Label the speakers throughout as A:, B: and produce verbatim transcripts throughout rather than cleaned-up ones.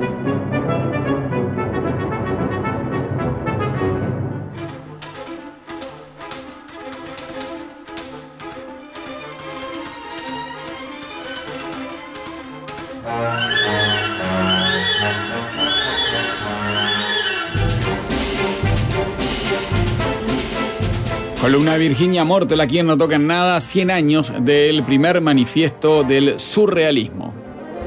A: Columna Virginia Mortola, quien no toca en nada, cien años del primer manifiesto del surrealismo.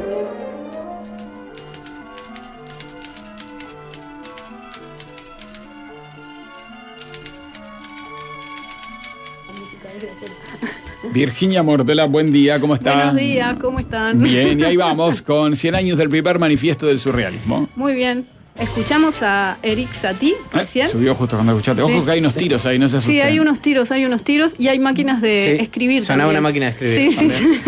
A: Virginia Mortola, buen día, ¿cómo está?
B: Buenos días, ¿cómo están?
A: Bien, y ahí vamos, con cien años del primer manifiesto del surrealismo.
B: Muy bien. Escuchamos a Erik Satie recién.
A: Eh, subió justo cuando escuchaste. Ojo sí. Que hay unos tiros ahí, no se asusten.
B: Sí, hay unos tiros, hay unos tiros y hay máquinas de sí. escribir.
C: Sonaba
B: también.
C: Una máquina de escribir.
B: Sí, sí.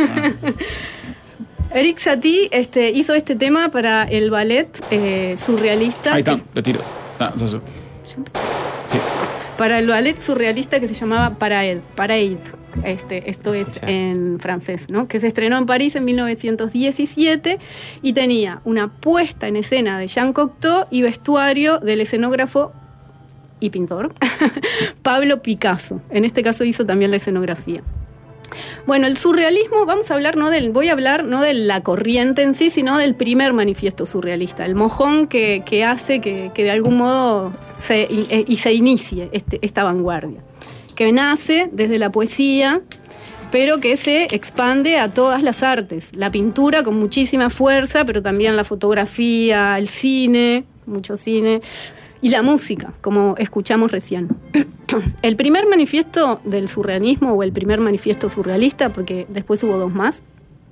B: Ah. Erik Satie este, hizo este tema para el ballet eh, surrealista.
A: Ahí están, los tiros. Ah, eso, eso. Sí.
B: Para el ballet surrealista que se llamaba Parade. Parade. Este, esto es sí. en francés, ¿no? Que se estrenó en París en mil novecientos diecisiete y tenía una puesta en escena de Jean Cocteau y vestuario del escenógrafo y pintor Pablo Picasso. En este caso hizo también la escenografía. Bueno, el surrealismo, vamos a hablar, no del, voy a hablar no de la corriente en sí, sino del primer manifiesto surrealista, el mojón que, que hace que, que de algún modo se, y, y se inicie este, esta vanguardia, que nace desde la poesía, pero que se expande a todas las artes. La pintura con muchísima fuerza, pero también la fotografía, el cine, mucho cine, y la música, como escuchamos recién. El primer manifiesto del surrealismo, o el primer manifiesto surrealista, porque después hubo dos más,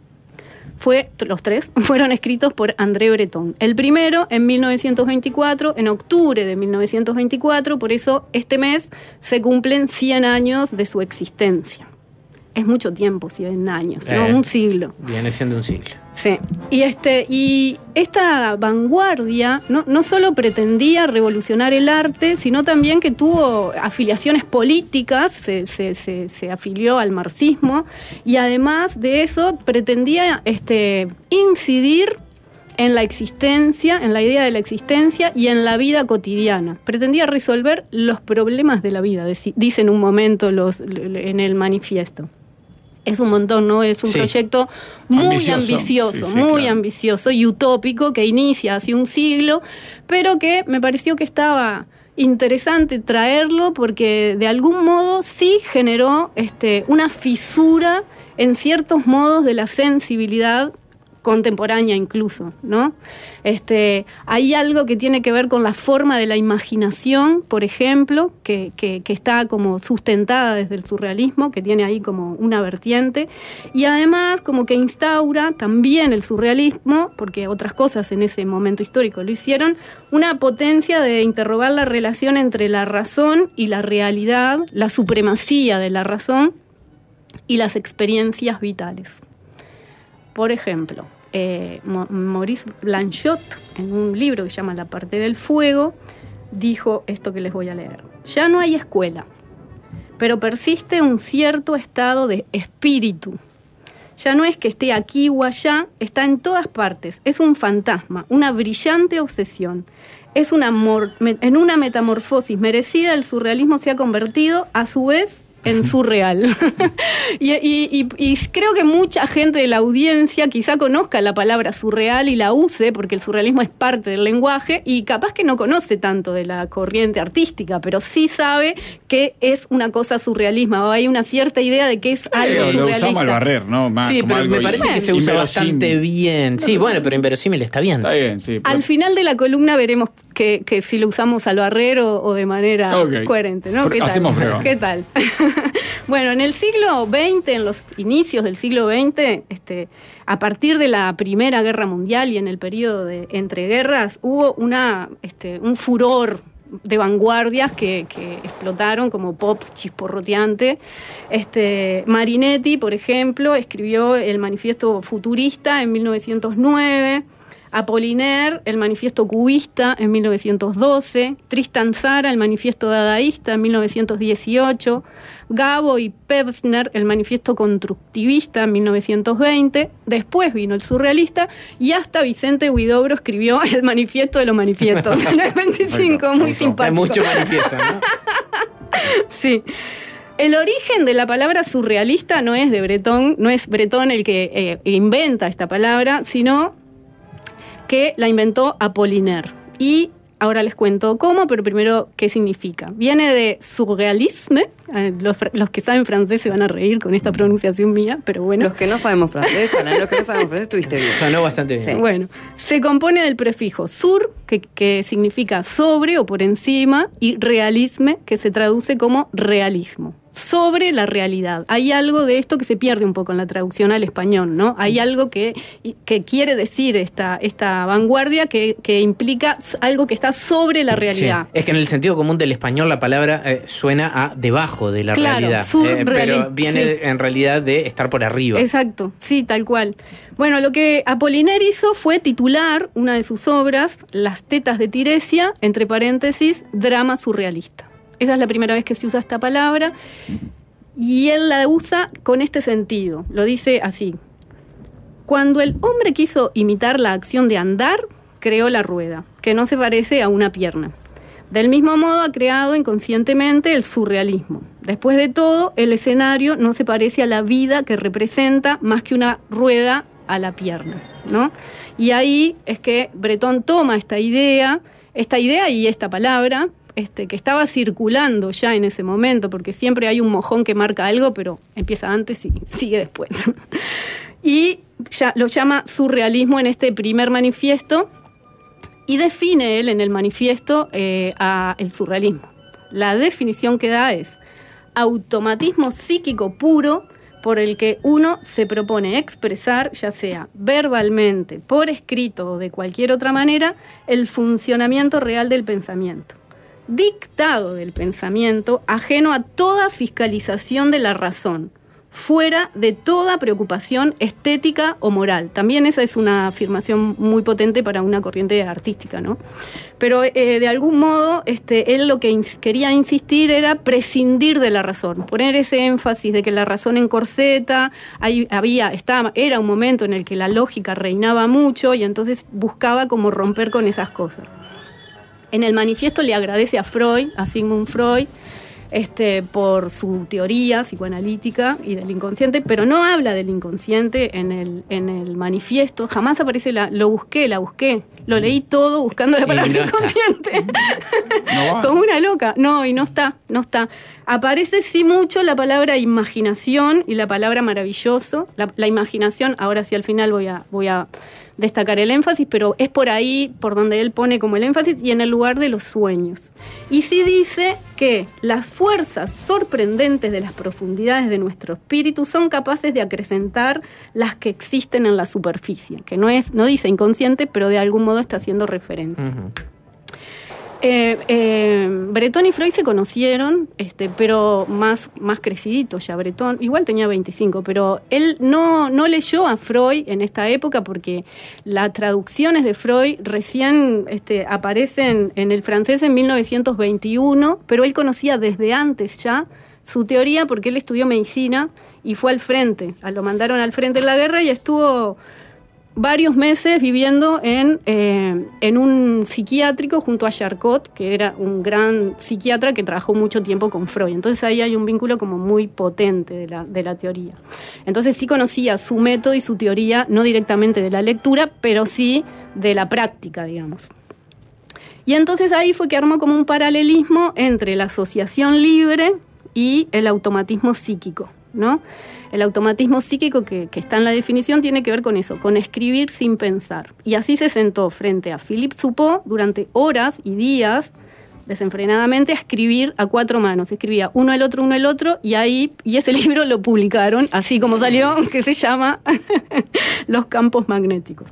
B: fue, los tres, fueron escritos por André Breton. El primero en mil novecientos veinticuatro, en octubre de mil novecientos veinticuatro, por eso este mes se cumplen cien años de su existencia. Es mucho tiempo, cien años, eh, ¿no? Un siglo.
C: Viene siendo un siglo.
B: Sí. Y, este, y esta vanguardia no, no solo pretendía revolucionar el arte, sino también que tuvo afiliaciones políticas, se, se, se, se afilió al marxismo, y además de eso pretendía este, incidir en la existencia, en la idea de la existencia y en la vida cotidiana. Pretendía resolver los problemas de la vida, dice en un momento los, en el manifiesto. Es un montón, ¿no? Es un sí. proyecto muy ambicioso, ambicioso sí, sí, muy claro. ambicioso y utópico que inicia hace un siglo, pero que me pareció que estaba interesante traerlo porque de algún modo sí generó este, una fisura en ciertos modos de la sensibilidad contemporánea incluso, ¿no? Este, hay algo que tiene que ver con la forma de la imaginación, por ejemplo, que, que, que está como sustentada desde el surrealismo, que tiene ahí como una vertiente, y además como que instaura también el surrealismo, porque otras cosas en ese momento histórico lo hicieron, una potencia de interrogar la relación entre la razón y la realidad, la supremacía de la razón y las experiencias vitales. Por ejemplo, eh, Maurice Blanchot, en un libro que se llama La parte del fuego, dijo esto que les voy a leer. Ya no hay escuela, pero persiste un cierto estado de espíritu. Ya no es que esté aquí o allá, está en todas partes. Es un fantasma, una brillante obsesión. Es una mor- en una metamorfosis merecida, el surrealismo se ha convertido, a su vez, en surreal. y, y, y, y creo que mucha gente de la audiencia quizá conozca la palabra surreal y la use, porque el surrealismo es parte del lenguaje, y capaz que no conoce tanto de la corriente artística, pero sí sabe que es una cosa surrealismo, o hay una cierta idea de que es algo
A: sí,
B: surrealista.
A: Lo usamos al barrer, ¿no? Más,
C: sí, pero me parece que se usa bastante bien. Sí, bueno, pero inverosímil está bien.
A: Está bien, sí. Pero...
B: Al final de la columna veremos que, que si lo usamos al barrer o, o de manera okay. coherente, ¿no? ¿Qué
A: Hacemos
B: tal?
A: prueba.
B: ¿Qué tal? Bueno, en el siglo veinte, en los inicios del siglo veinte, este, a partir de la Primera Guerra Mundial y en el periodo de entreguerras, hubo una, este, un furor de vanguardias que, que explotaron como pop chisporroteante. Este, Marinetti, por ejemplo, escribió el Manifiesto Futurista en mil novecientos nueve. Apollinaire, el manifiesto cubista en mil novecientos doce, Tristan Tzara, el manifiesto dadaísta en mil novecientos dieciocho, Gabo y Pevsner, el manifiesto constructivista en mil novecientos veinte, después vino el surrealista y hasta Vicente Huidobro escribió el manifiesto de los manifiestos en el veinticinco, muy simpático.
C: Hay mucho manifiesto, ¿no?
B: Sí. El origen de la palabra surrealista no es de Breton, no es Breton el que eh, inventa esta palabra, sino que la inventó Apollinaire. Y ahora les cuento cómo, pero primero qué significa. Viene de surrealisme. Los, los que saben francés se van a reír con esta pronunciación mía, pero bueno.
D: Los que no sabemos francés, para los que no sabemos francés, estuviste bien.
C: Sonó bastante bien.
D: Sí.
B: Bueno, se compone del prefijo sur, que, que significa sobre o por encima, y realisme, que se traduce como realismo. Sobre la realidad. Hay algo de esto que se pierde un poco en la traducción al español, ¿no? Hay algo que, que quiere decir esta, esta vanguardia que, que implica algo que está sobre la realidad.
C: Sí. Es que en el sentido común del español la palabra eh, suena a debajo de la
B: claro,
C: realidad. Eh, pero viene sí. en realidad de estar por arriba.
B: Exacto, sí, tal cual. Bueno, lo que Apollinaire hizo fue titular una de sus obras, Las tetas de Tiresia, entre paréntesis, drama surrealista. Esa es la primera vez que se usa esta palabra y él la usa con este sentido. Lo dice así: cuando el hombre quiso imitar la acción de andar, creó la rueda, que no se parece a una pierna. Del mismo modo ha creado inconscientemente el surrealismo. Después de todo, el escenario no se parece a la vida que representa más que una rueda a la pierna, ¿no? Y ahí es que Breton toma esta idea, esta idea y esta palabra, Este, que estaba circulando ya en ese momento, porque siempre hay un mojón que marca algo, pero empieza antes y sigue después. Y ya lo llama surrealismo en este primer manifiesto, y define él en el manifiesto eh, a el surrealismo. La definición que da es automatismo psíquico puro por el que uno se propone expresar, ya sea verbalmente, por escrito o de cualquier otra manera, el funcionamiento real del pensamiento. Dictado del pensamiento, ajeno a toda fiscalización de la razón, fuera de toda preocupación estética o moral. También esa es una afirmación muy potente para una corriente artística, ¿no? Pero eh, de algún modo este, él lo que ins- quería insistir era prescindir de la razón, poner ese énfasis de que la razón encorseta, ahí había, estaba, era un momento en el que la lógica reinaba mucho y entonces buscaba como romper con esas cosas. En el manifiesto le agradece a Freud, a Sigmund Freud, este, por su teoría psicoanalítica y del inconsciente, pero no habla del inconsciente en el, en el manifiesto. Jamás aparece la... Lo busqué, la busqué. Lo sí. leí todo buscando la palabra no inconsciente. No como una loca. No, y no está, no está. Aparece sí mucho la palabra imaginación y la palabra maravilloso. La, la imaginación, ahora sí al final voy a... Voy a destacar el énfasis, pero es por ahí por donde él pone como el énfasis y en el lugar de los sueños. Y sí dice que las fuerzas sorprendentes de las profundidades de nuestro espíritu son capaces de acrecentar las que existen en la superficie, que no es, no dice inconsciente, pero de algún modo está haciendo referencia. Uh-huh. Eh, eh, Breton y Freud se conocieron, este, pero más, más crecidito ya Breton, igual tenía veinticinco, pero él no, no leyó a Freud en esta época porque las traducciones de Freud recién este, aparecen en el francés en mil novecientos veintiuno, pero él conocía desde antes ya su teoría porque él estudió medicina y fue al frente, lo mandaron al frente en la guerra y estuvo varios meses viviendo en, eh, en un psiquiátrico junto a Charcot, que era un gran psiquiatra que trabajó mucho tiempo con Freud. Entonces ahí hay un vínculo como muy potente de la, de la teoría. Entonces sí conocía su método y su teoría, no directamente de la lectura, pero sí de la práctica, digamos. Y entonces ahí fue que armó como un paralelismo entre la asociación libre y el automatismo psíquico, ¿no? El automatismo psíquico que, que está en la definición tiene que ver con eso, con escribir sin pensar. Y así se sentó frente a Philippe Soupault durante horas y días, desenfrenadamente, a escribir a cuatro manos. Escribía uno el otro, uno el otro, y ahí y ese libro lo publicaron, así como salió, que se llama Los campos magnéticos.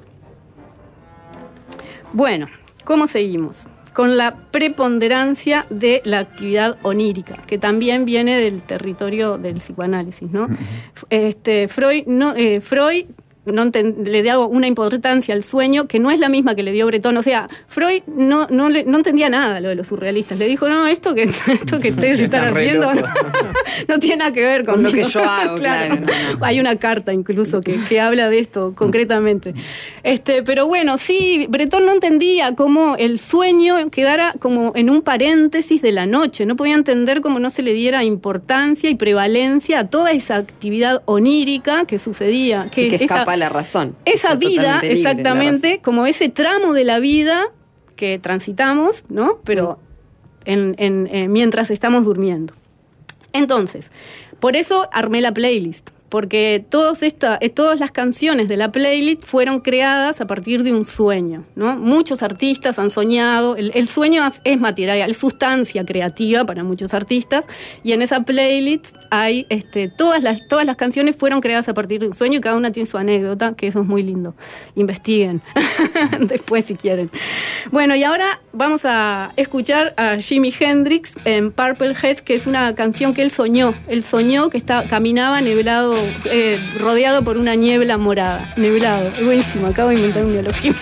B: Bueno, ¿cómo seguimos? Con la preponderancia de la actividad onírica, que también viene del territorio del psicoanálisis, ¿no? Este, Freud, no, eh, Freud no enten- le dio una importancia al sueño que no es la misma que le dio Breton. O sea, Freud no, no, le, no entendía nada lo de los surrealistas. Le dijo, no, esto que, esto que ustedes están haciendo no, no tiene nada que ver con
D: lo que yo hago, claro. claro no, no.
B: Hay una carta incluso que, que habla de esto concretamente. Este, pero bueno, sí, Breton no entendía cómo el sueño quedara como en un paréntesis de la noche. No podía entender cómo no se le diera importancia y prevalencia a toda esa actividad onírica que sucedía. Que,
D: y que escapa
B: esa,
D: a la razón.
B: Esa
D: Está
B: vida,
D: libre,
B: exactamente, como ese tramo de la vida que transitamos, ¿no? Pero mm. en, en, en, mientras estamos durmiendo. Entonces, por eso armé la playlist. Porque todas esta, todas las canciones de la playlist fueron creadas a partir de un sueño, ¿no? Muchos artistas han soñado, el, el sueño es, es material, es sustancia creativa para muchos artistas, y en esa playlist hay este, todas las, todas las canciones fueron creadas a partir de un sueño y cada una tiene su anécdota, que eso es muy lindo. Investiguen después si quieren. Bueno, y ahora vamos a escuchar a Jimi Hendrix en Purple Haze, que es una canción que él soñó. Él soñó que estaba, caminaba nivelado Eh, rodeado por una niebla morada. Nivelado. Es buenísimo, acabo de inventar un neologismo.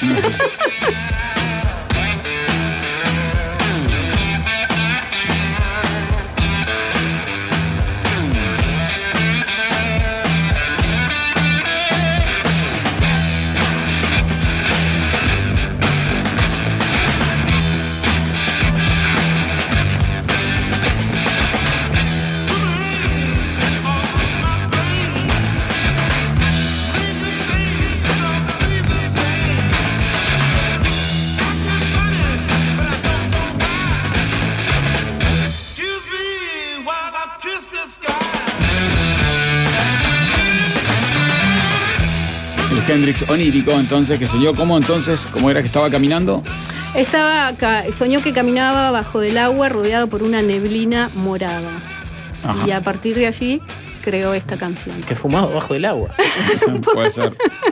A: Hendrix onírico, entonces, que soñó cómo entonces, cómo era que estaba caminando.
B: Estaba acá, soñó que caminaba bajo del agua rodeado por una neblina morada. Ajá. Y a partir de allí creó esta canción.
C: Que fumaba bajo del agua.
A: Puede ser.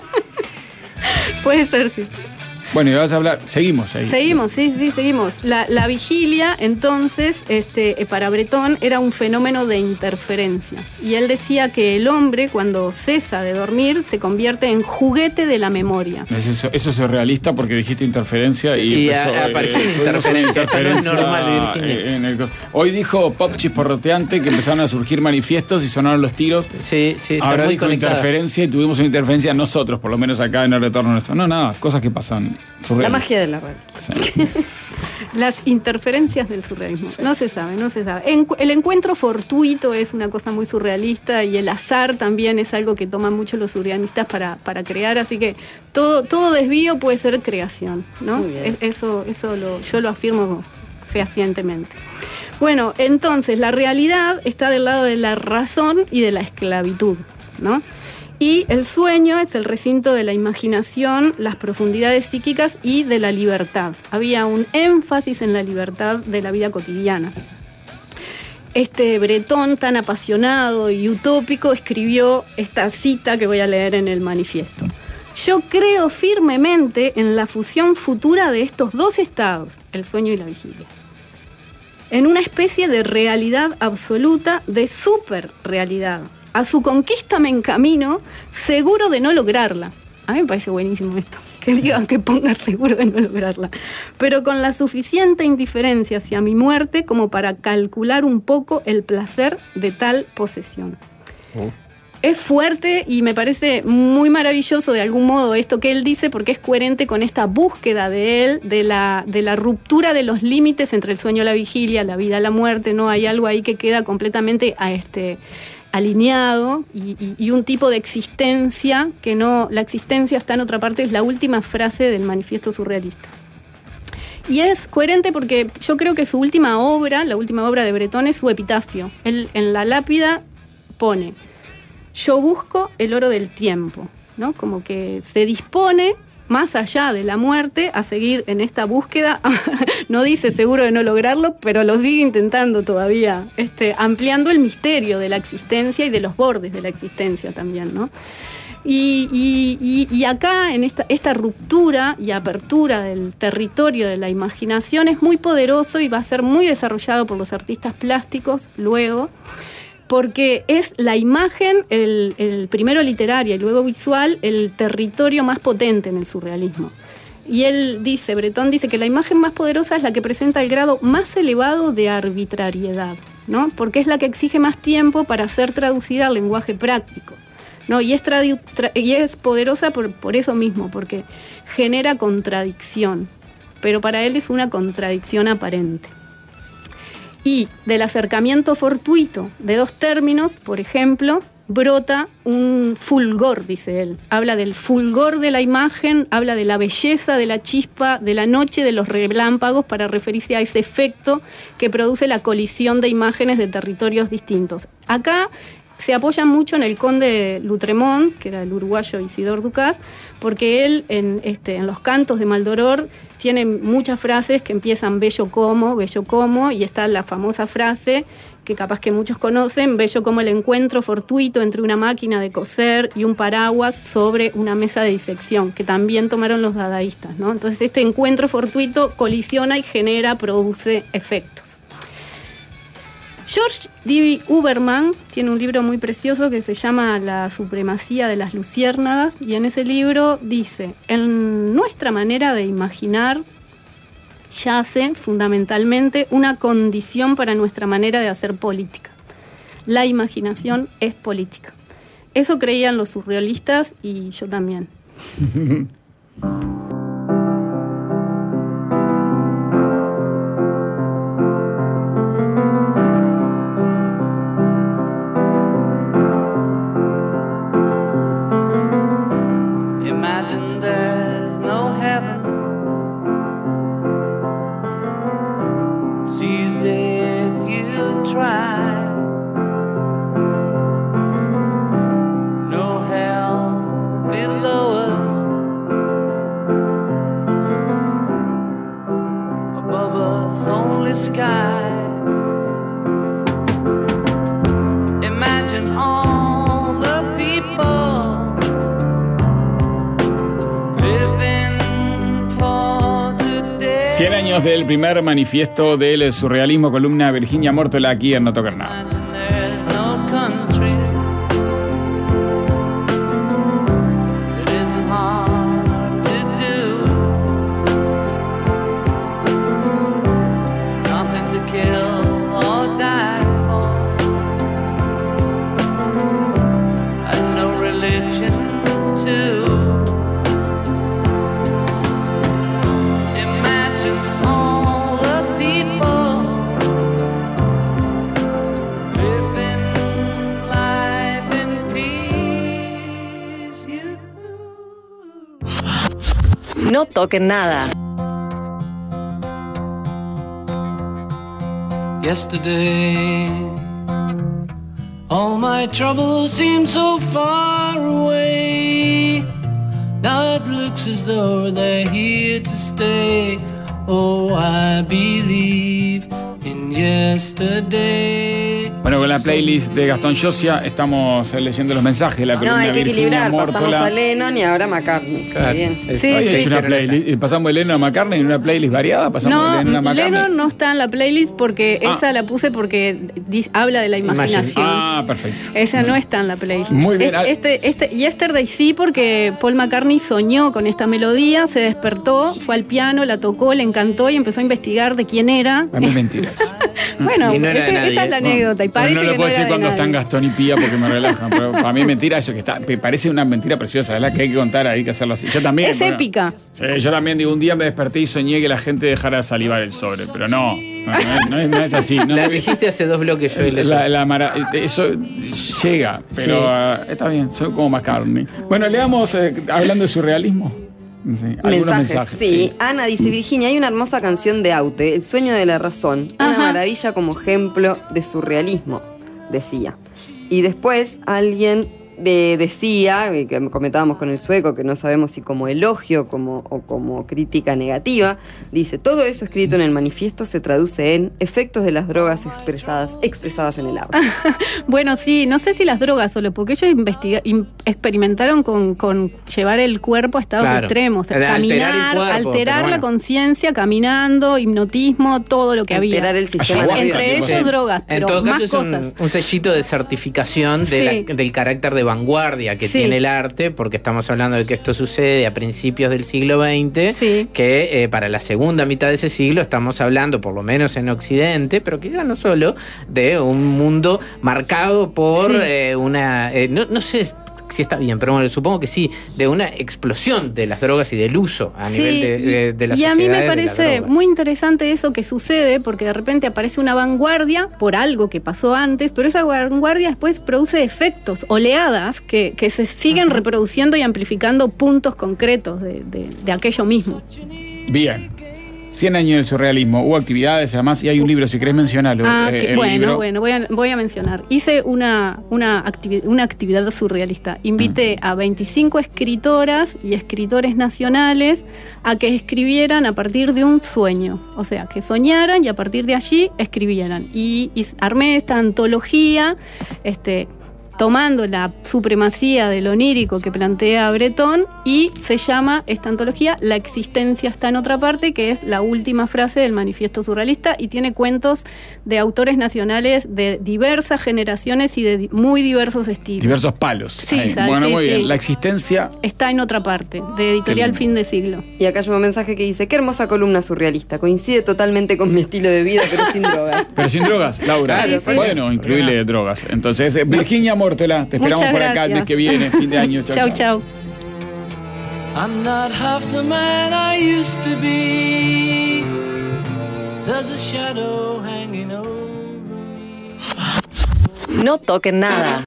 B: Puede ser, sí.
A: Bueno, y vas a hablar, seguimos ahí.
B: Seguimos, sí, sí, seguimos. La, la vigilia, entonces, este, para Breton, era un fenómeno de interferencia. Y él decía que el hombre, cuando cesa de dormir, se convierte en juguete de la memoria.
A: Eso, eso es surrealista porque dijiste interferencia y,
C: y
A: empezó,
C: a, apareció
A: eh,
C: interferencia.
A: interferencia
C: no es normal,
A: eh, en el, hoy dijo Pop Chisporroteante que empezaron a surgir manifiestos y sonaron los tiros.
C: Sí, sí, está
A: Ahora
C: muy
A: dijo
C: conectada.
A: Interferencia y tuvimos una interferencia nosotros, por lo menos acá en el retorno nuestro. No, nada, cosas que pasan.
D: La magia de la radio.
A: Sí.
B: Las interferencias del surrealismo. Sí. No se sabe, no se sabe. En, el encuentro fortuito es una cosa muy surrealista y el azar también es algo que toman mucho los surrealistas para, para crear, así que todo, todo desvío puede ser creación, ¿no?
D: Muy bien.
B: Eso, eso lo, yo lo afirmo fehacientemente. Bueno, entonces la realidad está del lado de la razón y de la esclavitud, ¿no? Y el sueño es el recinto de la imaginación, las profundidades psíquicas y de la libertad. Había un énfasis en la libertad de la vida cotidiana. Este Breton tan apasionado y utópico escribió esta cita que voy a leer en el manifiesto. Yo creo firmemente en la fusión futura de estos dos estados, el sueño y la vigilia, en una especie de realidad absoluta, de superrealidad. A su conquista me encamino, seguro de no lograrla. A mí me parece buenísimo esto, que digan que ponga seguro de no lograrla. Pero con la suficiente indiferencia hacia mi muerte como para calcular un poco el placer de tal posesión. Oh. Es fuerte y me parece muy maravilloso de algún modo esto que él dice, porque es coherente con esta búsqueda de él, de la, de la ruptura de los límites entre el sueño y la vigilia, la vida y la muerte, ¿no? Hay algo ahí que queda completamente a este... alineado y, y, y un tipo de existencia que no, la existencia está en otra parte, es la última frase del manifiesto surrealista. Y es coherente porque yo creo que su última obra, la última obra de Breton es su epitafio. Él en la lápida pone, yo busco el oro del tiempo, ¿no? Como que se dispone más allá de la muerte, a seguir en esta búsqueda. No dice seguro de no lograrlo, pero lo sigue intentando todavía, este, ampliando el misterio de la existencia y de los bordes de la existencia también, ¿no? Y, y, y, y acá, en esta, esta ruptura y apertura del territorio de la imaginación es muy poderoso y va a ser muy desarrollado por los artistas plásticos luego, porque es la imagen, el, el primero literaria y luego visual, el territorio más potente en el surrealismo. Y él dice, Breton dice que la imagen más poderosa es la que presenta el grado más elevado de arbitrariedad, ¿no? Porque es la que exige más tiempo para ser traducida al lenguaje práctico, ¿no? Y es, tradu- tra- y es poderosa por, por eso mismo, porque genera contradicción, pero para él es una contradicción aparente. Y del acercamiento fortuito de dos términos, por ejemplo, brota un fulgor, dice él. Habla del fulgor de la imagen, habla de la belleza de la chispa, de la noche de los relámpagos, para referirse a ese efecto que produce la colisión de imágenes de territorios distintos. Acá se apoya mucho en el conde Lutremont, que era el uruguayo Isidor Ducás, porque él en, este, en los cantos de Maldoror tiene muchas frases que empiezan bello como, bello como, y está la famosa frase que capaz que muchos conocen, bello como el encuentro fortuito entre una máquina de coser y un paraguas sobre una mesa de disección, que también tomaron los dadaístas, ¿no? Entonces este encuentro fortuito colisiona y genera, produce efectos. George D. Uberman tiene un libro muy precioso que se llama La supremacía de las luciérnagas, y en ese libro dice, en nuestra manera de imaginar yace fundamentalmente una condición para nuestra manera de hacer política. La imaginación es política. Eso creían los surrealistas y yo también.
A: cien años del primer manifiesto del surrealismo, columna Virginia Mórtola aquí en No Tocar Nada.
E: No toquen nada.
F: Yesterday, all my troubles seemed so far away. Now it looks as though they're here to stay. Oh, I believe in yesterday.
A: Bueno, con la playlist de Gastón Josia estamos leyendo los mensajes de la columna.
D: No, hay que
A: Virginia
D: equilibrar.
A: Mórtola.
D: Pasamos a Lennon y ahora McCartney.
A: Claro.
D: Bien.
A: Sí, sí, hecho una playlist. Pasamos de Lennon a McCartney en una playlist variada. Pasamos
B: no,
A: de Lennon a McCartney.
B: Lennon no está en la playlist porque ah. esa la puse porque dis, habla de la imaginación.
A: Ah, perfecto.
B: Esa no está en la playlist.
A: Muy bien.
B: Este, este, Yesterday sí, porque Paul McCartney soñó con esta melodía, se despertó, fue al piano, la tocó, le encantó y empezó a investigar de quién era.
A: A mí es mentiras.
B: Bueno,
C: no
B: ese, esta es la anécdota. Y parece
A: no lo
B: que
A: puedo
B: no
A: decir cuando
B: nadie.
A: están Gastón y Pía porque me relajan. Pero para mí es mentira eso, que está, me parece una mentira preciosa, ¿verdad? Que hay que contar, hay que hacerlo así. Yo también.
B: Es
A: bueno,
B: épica.
A: Sí, yo también digo, un día me desperté y soñé que la gente dejara de salivar el sobre, pero no, no, no, no, es, no es así. No,
C: la
A: no,
C: dijiste hace dos bloques yo y le
A: la, la mara, Eso llega, pero sí. uh, está bien, soy como McCartney. Bueno, leamos, eh, hablando de surrealismo. Sí,
D: mensajes,
A: mensajes
D: sí. sí. Ana dice, Virginia, hay una hermosa canción de Aute, El sueño de la razón. Ajá. Una maravilla como ejemplo de surrealismo, decía. Y después alguien de, decía, que comentábamos con el sueco, que no sabemos si como elogio como, o como crítica negativa, dice, todo eso escrito en el manifiesto se traduce en efectos de las drogas expresadas, expresadas en el arte.
B: Bueno, sí, no sé si las drogas solo, porque ellos investiga, in, experimentaron con, con llevar el cuerpo a estados
C: claro.
B: extremos, o sea,
C: Alterar
B: caminar,
C: cuerpo,
B: alterar
C: bueno.
B: la conciencia, caminando, hipnotismo, todo lo que
D: Alterar
B: había.
D: el sistema
A: Ayahuasca,
B: Entre
D: nervioso.
B: ellos
C: Sí.
B: drogas, pero
C: En todo
B: más
C: caso es
B: cosas.
C: un, un sellito de certificación de
B: Sí.
C: la, del carácter de vanguardia que
B: Sí.
C: tiene el arte, porque estamos hablando de que esto sucede a principios del siglo veinte,
B: Sí.
C: que eh, para la segunda mitad de ese siglo estamos hablando, por lo menos en Occidente, pero quizás no solo, de un mundo marcado por
B: Sí.
C: eh, una... eh, no, no sé si está bien, pero bueno, supongo que sí, de una explosión de las drogas y del uso a
B: Sí,
C: nivel de, de, de la
B: y
C: sociedad.
B: a mí me
C: de las
B: parece
C: drogas.
B: muy interesante eso que sucede, porque de repente aparece una vanguardia por algo que pasó antes, pero esa vanguardia después produce efectos, oleadas, que, que se siguen uh-huh. reproduciendo y amplificando puntos concretos de, de, de aquello mismo.
A: Bien. cien años del surrealismo, hubo actividades además, y hay un libro, si querés mencionarlo.
B: Ah,
A: eh,
B: que,
A: el
B: bueno,
A: libro.
B: bueno, voy a, voy a mencionar. Hice una, una, activi- una actividad surrealista. Invité uh-huh. a veinticinco escritoras y escritores nacionales a que escribieran a partir de un sueño. O sea, que soñaran y a partir de allí escribieran. Y, y armé esta antología, este... tomando la supremacía del onírico que plantea Breton, y se llama esta antología La existencia está en otra parte, que es la última frase del manifiesto surrealista, y tiene cuentos de autores nacionales de diversas generaciones y de muy diversos estilos.
A: Diversos palos.
B: Sí,
A: Ahí.
B: ¿sabes?
A: Bueno,
B: Sí,
A: muy
B: sí.
A: bien. La existencia
B: Está en otra parte, de editorial Fin de Siglo.
D: Y acá hay un mensaje que dice, qué hermosa columna surrealista, coincide totalmente con mi estilo de vida, pero sin drogas.
A: Pero sin drogas, Laura.
D: Claro, sí.
A: Bueno, incluirle drogas. Entonces, eh, Virginia Mórtola, te esperamos
B: Muchas
A: por acá el mes
B: gracias.
A: que viene, fin de año.
B: Chau, chau.
F: I'm not half the man I used to be. There's a shadow hanging over me.
E: No toquen nada.